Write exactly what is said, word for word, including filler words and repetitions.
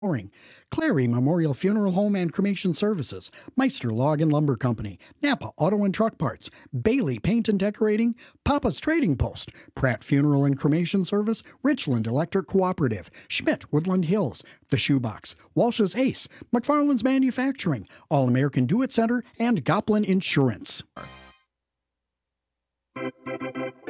Clary Memorial Funeral Home and Cremation Services, Meister Log and Lumber Company, Napa Auto and Truck Parts, Bailey Paint and Decorating, Papa's Trading Post, Pratt Funeral and Cremation Service, Richland Electric Cooperative, Schmidt Woodland Hills, The Shoebox, Walsh's Ace, McFarland's Manufacturing, All American Do It Center, and Goplin Insurance.